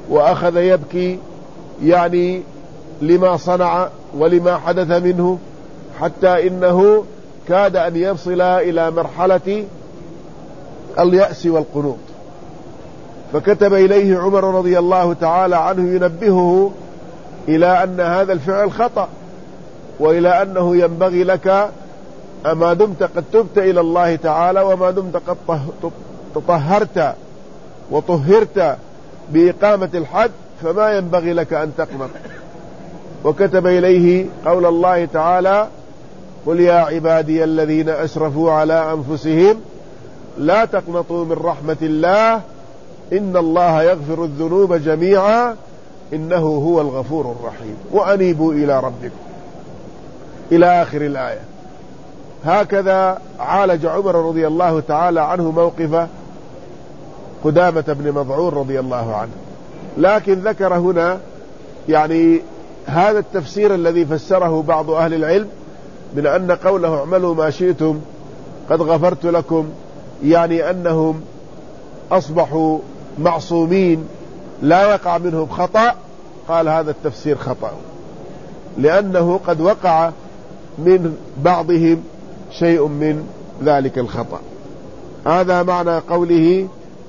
وأخذ يبكي يعني لما صنع ولما حدث منه، حتى إنه كاد أن يصل إلى مرحلة اليأس والقنوط. فكتب إليه عمر رضي الله تعالى عنه ينبهه إلى أن هذا الفعل خطأ، وإلى أنه ينبغي لك أما دمت قد تبت إلى الله تعالى وما دمت قد تطهرت وطهرت بإقامة الحد فما ينبغي لك أن تقنط. وكتب إليه قول الله تعالى: قل يا عبادي الذين أسرفوا على أنفسهم لا تقنطوا من رحمة الله إن الله يغفر الذنوب جميعا إنه هو الغفور الرحيم وأنيبوا إلى ربكم إلى آخر الآية. هكذا عالج عمر رضي الله تعالى عنه موقف قدامة بن مضعون رضي الله عنه. لكن ذكر هنا يعني هذا التفسير الذي فسره بعض أهل العلم من أن قوله اعملوا ما شئتم قد غفرت لكم، يعني أنهم أصبحوا معصومين لا يقع منهم خطأ. قال هذا التفسير خطأ، لأنه قد وقع من بعضهم شيء من ذلك الخطأ. هذا معنى قوله: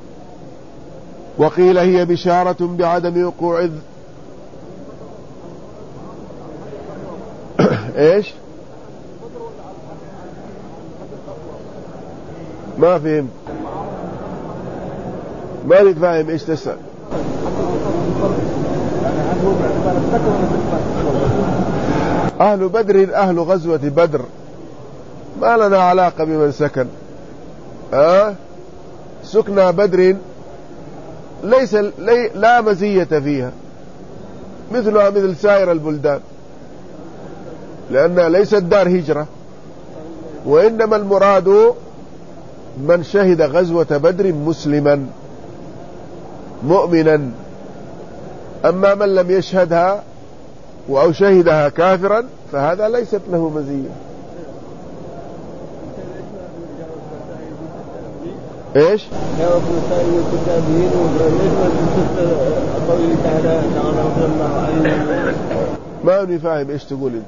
وقيل هي بشارة بعدم وقوع ايش؟ ما فهم، ما نتفاهم ايش تسأل. أهل بدر أهل غزوة بدر، ما لنا علاقة بمن سكن. أه؟ سكنى بدر ليس لي لا مزية فيها مثلها مثل سائر البلدان، لأنها ليست دار هجرة، وإنما المراد من شهد غزوة بدر مسلما مؤمنا. أما من لم يشهدها أو شهدها كافرا فهذا ليست له مزية. ايش؟ ما أني فاهم ايش تقول انت.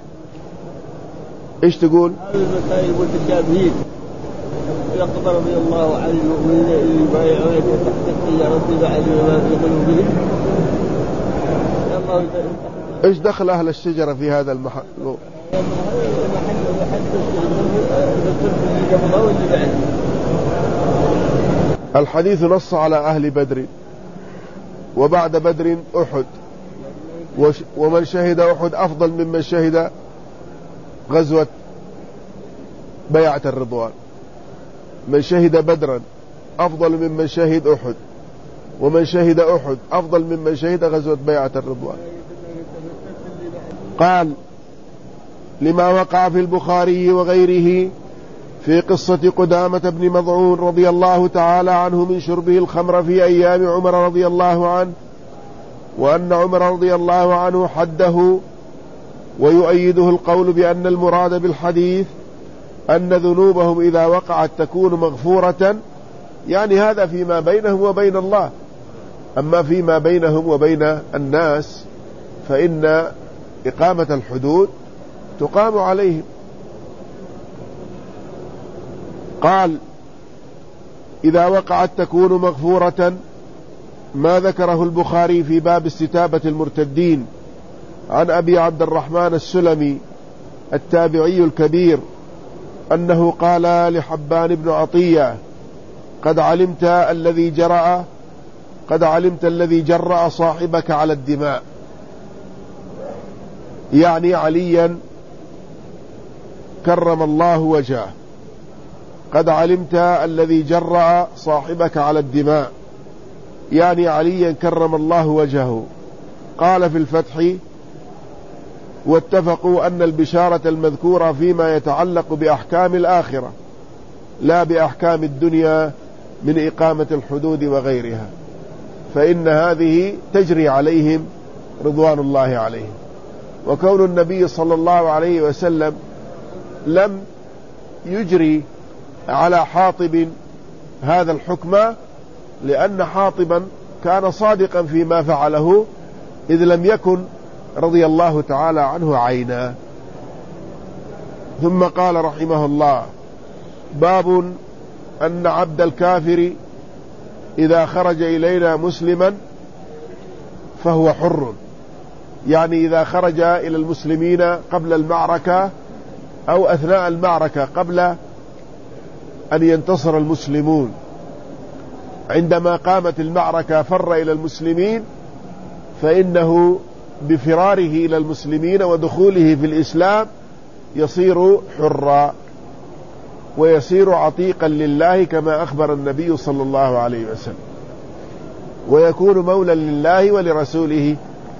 ايش تقول؟ المسائل المتشابهين لقد رضي الله عن المؤمنين اللي يبايعون تحت الشجرة بعد ما في قلوبهم. ايش دخل أهل الشجرة في هذا المحل؟ الحديث نص على أهل بدر، وبعد بدر أحد، ومن شهد أحد أفضل ممن شهد غزوة بيعة الرضوان. من شهد بدرا أفضل ممن شهد أحد، ومن شهد أحد أفضل ممن شهد غزوة بيعة الرضوان. قال: لما وقع في البخاري وغيره في قصة قدامة بن مضعون رضي الله تعالى عنه من شربه الخمر في أيام عمر رضي الله عنه، وأن عمر رضي الله عنه حده، ويؤيده القول بأن المراد بالحديث أن ذنوبهم إذا وقعت تكون مغفورة، يعني هذا فيما بينهم وبين الله. أما فيما بينهم وبين الناس فإن إقامة الحدود تقام عليهم. قال: إذا وقعت تكون مغفورة، ما ذكره البخاري في باب استتابة المرتدين عن أبي عبد الرحمن السلمي التابعي الكبير أنه قال لحبان بن عطية: قد علمت الذي جرأ قد علمت الذي جرأ صاحبك على الدماء، يعني عليا كرم الله وجهه. قد علمت الذي جرأ صاحبك على الدماء، يعني عليا كرم الله وجهه. قال في الفتح: واتفقوا أن البشارة المذكورة فيما يتعلق بأحكام الآخرة لا بأحكام الدنيا من إقامة الحدود وغيرها، فإن هذه تجري عليهم رضوان الله عليهم. وكون النبي صلى الله عليه وسلم لم يجري على حاطب هذا الحكم لأن حاطبا كان صادقا فيما فعله، إذ لم يكن رضي الله تعالى عنه عينا. ثم قال رحمه الله: باب أن عبد الكافر إذا خرج إلينا مسلما فهو حر، يعني إذا خرج إلى المسلمين قبل المعركة أو أثناء المعركة قبل أن ينتصر المسلمون، عندما قامت المعركة فر إلى المسلمين، فإنه بفراره إلى المسلمين ودخوله في الإسلام يصير حرا ويصير عتيقا لله كما أخبر النبي صلى الله عليه وسلم، ويكون مولا لله ولرسوله.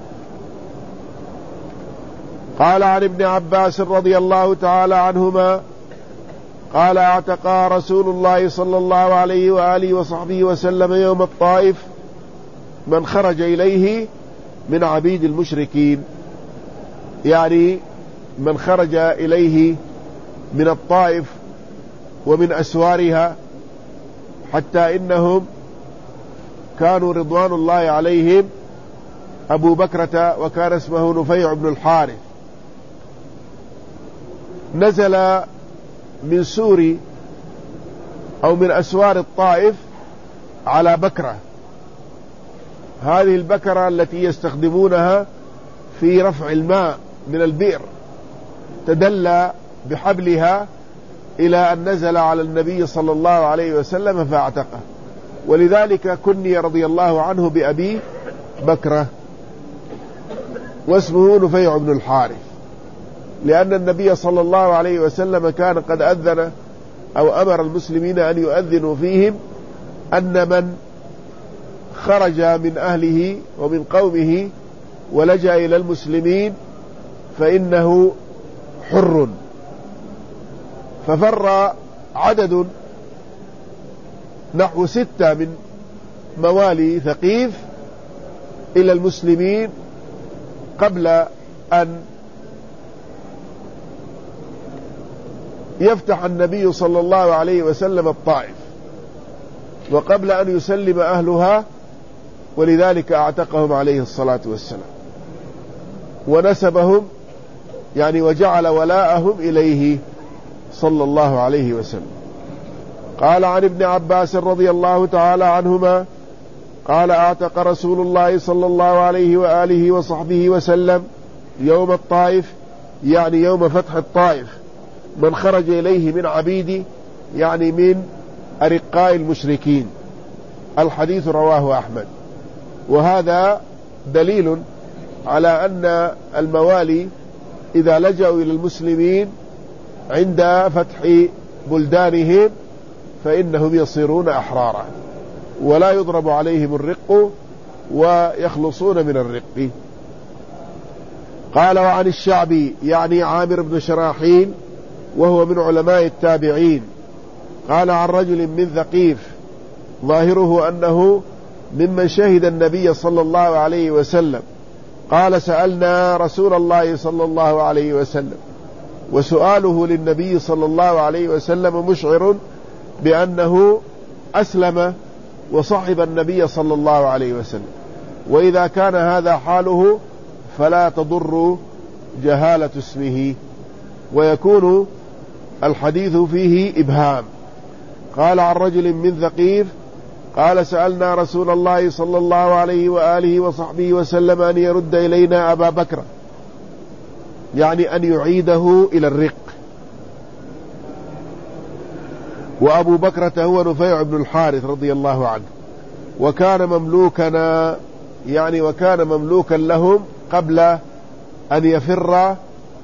قال عن ابن عباس رضي الله تعالى عنهما قال: اعتق رسول الله صلى الله عليه وآله وصحبه وسلم يوم الطائف من خرج إليه من عبيد المشركين، يعني من خرج إليه من الطائف ومن أسوارها، حتى إنهم كانوا رضوان الله عليهم أبو بكرة وكان اسمه نفيع بن الحارث، نزل من سور أو من أسوار الطائف على بكرة، هذه البكرة التي يستخدمونها في رفع الماء من البئر، تدلى بحبلها إلى أن نزل على النبي صلى الله عليه وسلم فاعتقه، ولذلك كني رضي الله عنه بأبي بكرة واسمه نفيع بن الحارث، لأن النبي صلى الله عليه وسلم كان قد أذن أو أمر المسلمين أن يؤذنوا فيهم أن من خرج من أهله ومن قومه ولجأ إلى المسلمين فإنه حر. ففر عدد نحو ستة من موالي ثقيف إلى المسلمين قبل أن يفتح النبي صلى الله عليه وسلم الطائف، وقبل أن يسلم أهلها، ولذلك اعتقهم عليه الصلاة والسلام ونسبهم، يعني وجعل ولاءهم إليه صلى الله عليه وسلم. قال عن ابن عباس رضي الله تعالى عنهما قال: اعتق رسول الله صلى الله عليه وآله وصحبه وسلم يوم الطائف، يعني يوم فتح الطائف، من خرج إليه من عبيد، يعني من أرقاء المشركين. الحديث رواه أحمد. وهذا دليل على أن الموالي إذا لجأوا إلى المسلمين عند فتح بلدانهم فإنهم يصيرون أحرارا ولا يضرب عليهم الرق ويخلصون من الرق. قال: وعن الشعبي، يعني عامر بن شراحيل وهو من علماء التابعين، قال: عن رجل من ثقيف ظاهره أنه ممن شهد النبي صلى الله عليه وسلم، قال: سألنا رسول الله صلى الله عليه وسلم، وسؤاله للنبي صلى الله عليه وسلم مشعر بأنه أسلم وصحب النبي صلى الله عليه وسلم، وإذا كان هذا حاله فلا تضر جهالة اسمه ويكون الحديث فيه إبهام. قال: عن رجل من ثقيف قال: سألنا رسول الله صلى الله عليه وآله وصحبه وسلم أن يرد إلينا أبا بكر، يعني أن يعيده إلى الرق. وأبو بكرة هو نفيع بن الحارث رضي الله عنه، وكان مملوكنا، يعني وكان مملوكا لهم قبل أن يفر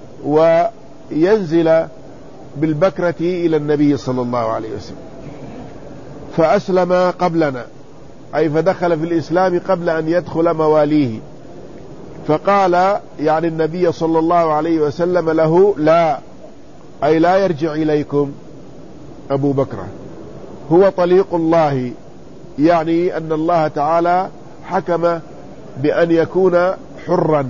وينزل بالبكرة إلى النبي صلى الله عليه وسلم، فأسلم قبلنا، أي فدخل في الإسلام قبل أن يدخل مواليه. فقال يعني النبي صلى الله عليه وسلم له: لا، أي لا يرجع إليكم أبو بكر، هو طليق الله، يعني أن الله تعالى حكم بأن يكون حرا،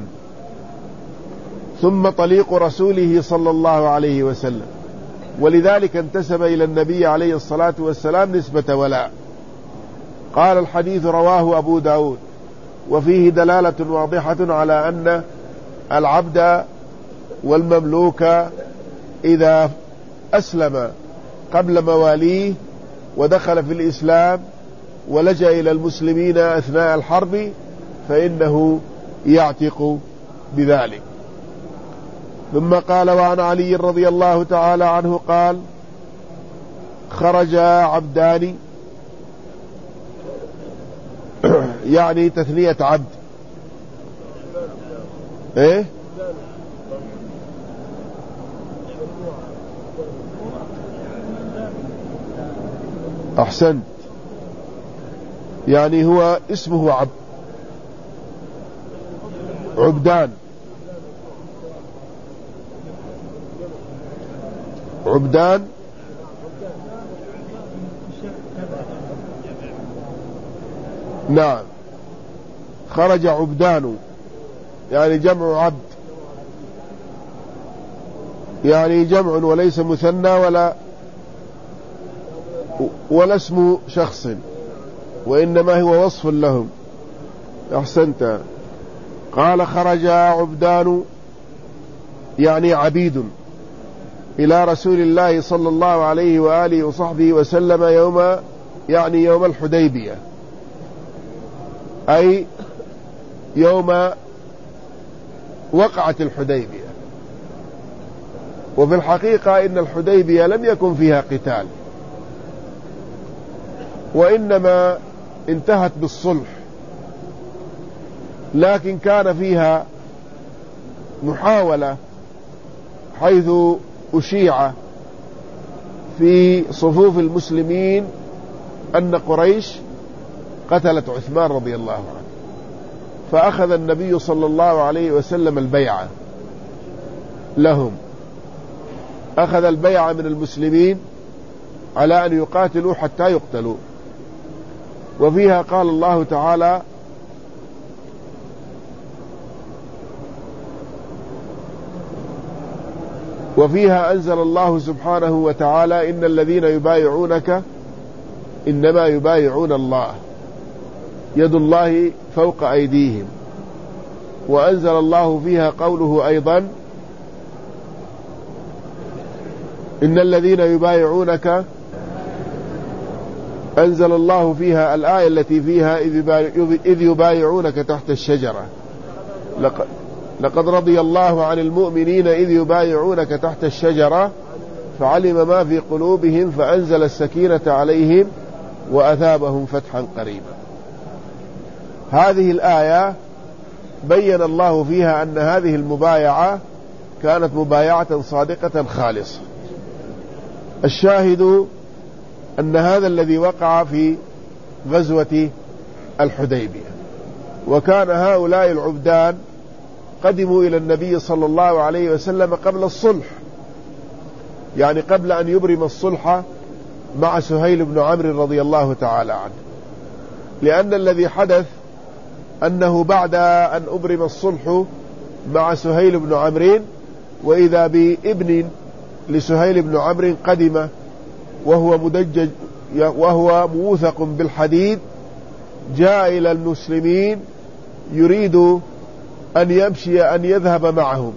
ثم طليق رسوله صلى الله عليه وسلم، ولذلك انتسب إلى النبي عليه الصلاة والسلام نسبة ولاء. قال الحديث رواه أبو داود وفيه دلالة واضحة على أن العبد والمملوك إذا أسلم قبل مواليه ودخل في الإسلام ولجأ إلى المسلمين أثناء الحرب فإنه يعتق بذلك. ثم قال: وعن علي رضي الله تعالى عنه قال: خرج عبدان، يعني تثنية عبد. ايه احسنت، يعني هو اسمه عبد، عبدان، عبدان نعم. خرج عبدان يعني جمع عبد، يعني جمع وليس مثنى ولا ولا اسم شخص، وإنما هو وصف لهم. أحسنت. قال: خرج عبدان يعني عبيد إلى رسول الله صلى الله عليه وآله وصحبه وسلم يوم يعني يوم الحديبية، أي يوم وقعت الحديبية. وفي الحقيقة إن الحديبية لم يكن فيها قتال، وإنما انتهت بالصلح، لكن كان فيها محاولة حيث أشيع في صفوف المسلمين أن قريش قتلت عثمان رضي الله عنه، فأخذ النبي صلى الله عليه وسلم البيعة لهم، أخذ البيعة من المسلمين على أن يقاتلوا حتى يقتلوا. وفيها قال الله تعالى: وفيها أنزل الله سبحانه وتعالى: إن الذين يبايعونك إنما يبايعون الله يد الله فوق أيديهم. وأنزل الله فيها قوله أيضا: إن الذين يبايعونك، أنزل الله فيها الآية التي فيها إذ يبايعونك تحت الشجرة، لقد رضي الله عن المؤمنين إذ يبايعونك تحت الشجرة فعلم ما في قلوبهم فأنزل السكينة عليهم وأثابهم فتحا قريبا. هذه الآية بين الله فيها أن هذه المبايعة كانت مبايعة صادقة خالصة. الشاهد أن هذا الذي وقع في غزوة الحديبية، وكان هؤلاء العبدان قدموا إلى النبي صلى الله عليه وسلم قبل الصلح، يعني قبل أن يبرم الصلح مع سهيل بن عمرو رضي الله تعالى عنه، لأن الذي حدث أنه بعد أن أبرم الصلح مع سهيل بن عمرو وإذا بابن لسهيل بن عمرو قدم وهو مدجج وهو موثق بالحديد، جاء إلى المسلمين يريد أن يمشي أن يذهب معهم،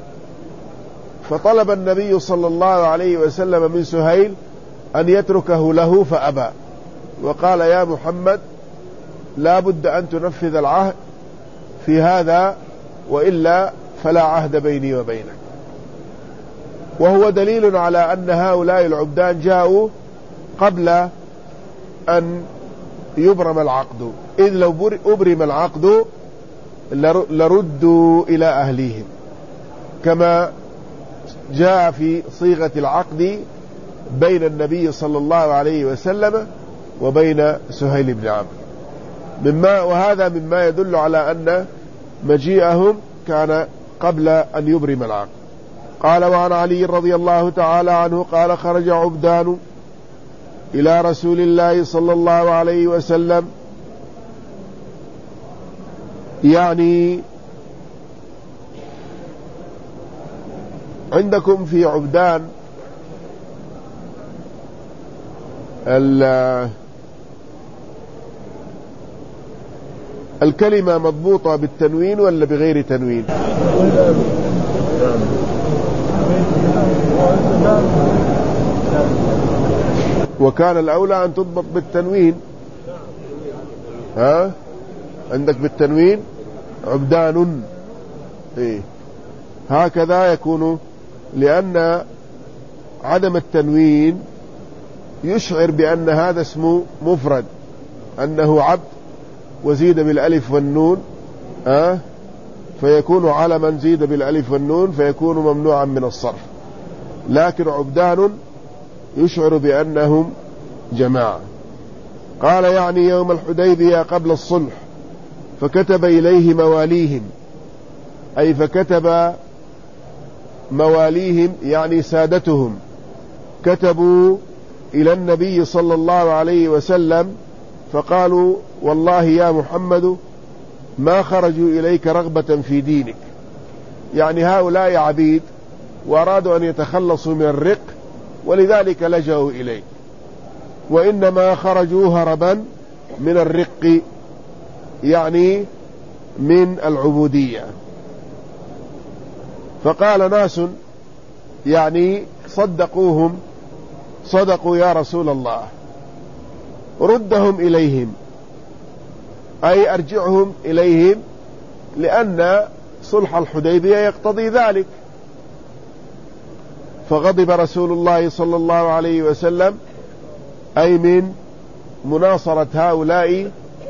فطلب النبي صلى الله عليه وسلم من سهيل أن يتركه له فأبى، وقال: يا محمد لا بد أن تنفذ العهد في هذا، وإلا فلا عهد بيني وبينك. وهو دليل على أن هؤلاء العبدان جاءوا قبل أن يبرم العقد، إذ لو أبرم العقد لردوا إلى أهليهم، كما جاء في صيغة العقد بين النبي صلى الله عليه وسلم وبين سهيل بن عمرو، مما وهذا مما يدل على أن مجيئهم كان قبل أن يبرم العقد. قال: وعن علي رضي الله تعالى عنه قال: خرج عبدان إلى رسول الله صلى الله عليه وسلم، يعني عندكم في عبدان الكلمة مضبوطة بالتنوين ولا بغير تنوين؟ وكان الأولى أن تضبط بالتنوين. ها عندك بالتنوين عبدان، إيه هكذا يكون، لأن عدم التنوين يشعر بأن هذا اسمه مفرد، أنه عبد وزيد بالألف والنون، أه؟ فيكون علما زيد بالألف والنون فيكون ممنوعا من الصرف. لكن عبدان يشعر بأنهم جماعة. قال يعني يوم الحديبية قبل الصلح، فكتب إليه مواليهم، أي فكتب مواليهم يعني سادتهم، كتبوا إلى النبي صلى الله عليه وسلم فقالوا والله يا محمد ما خرجوا إليك رغبة في دينك، يعني هؤلاء عبيد وأرادوا أن يتخلصوا من الرق ولذلك لجأوا إليك، وإنما خرجوا هربا من الرق يعني من العبودية. فقال ناس يعني صدقوهم، صدقوا يا رسول الله، ردهم إليهم، أي أرجعهم إليهم، لأن صلح الحديبية يقتضي ذلك. فغضب رسول الله صلى الله عليه وسلم، أي من مناصرة هؤلاء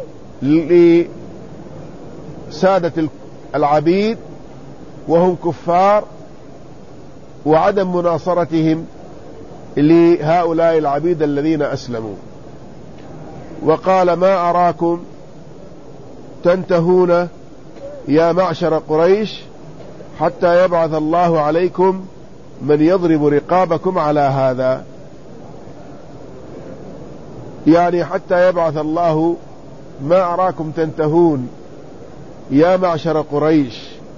لسادة العبيد وهم كفار، وعدم مناصرتهم لهؤلاء العبيد الذين أسلموا. وقال ما أراكم تنتهون يا معشر قريش حتى يبعث الله عليكم من يضرب رقابكم على هذا، يعني حتى يبعث الله، ما أراكم تنتهون يا معشر قريش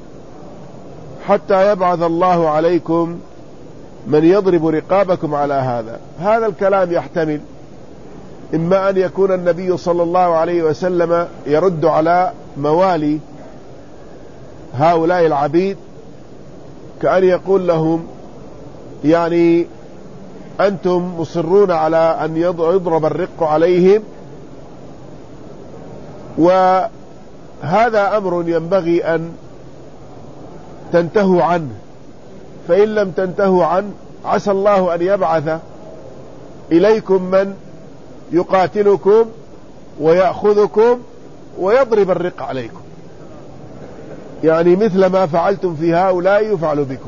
حتى يبعث الله عليكم من يضرب رقابكم على هذا. هذا الكلام يحتمل إما أن يكون النبي صلى الله عليه وسلم يرد على موالي هؤلاء العبيد، كأن يقول لهم يعني أنتم مصرون على أن يضرب الرق عليهم، وهذا أمر ينبغي أن تنتهوا عنه، فإن لم تنتهوا عنه عسى الله أن يبعث إليكم من يقاتلكم ويأخذكم ويضرب الرق عليكم، يعني مثل ما فعلتم في هؤلاء يفعل بكم.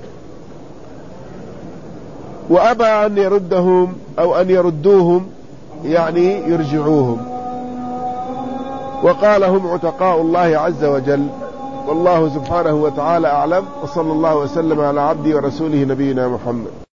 وأبى أن يردهم أو أن يردوهم يعني يرجعوهم، وقال هم عتقاء الله عز وجل. والله سبحانه وتعالى أعلم، وصلى الله وسلم على عبده ورسوله نبينا محمد.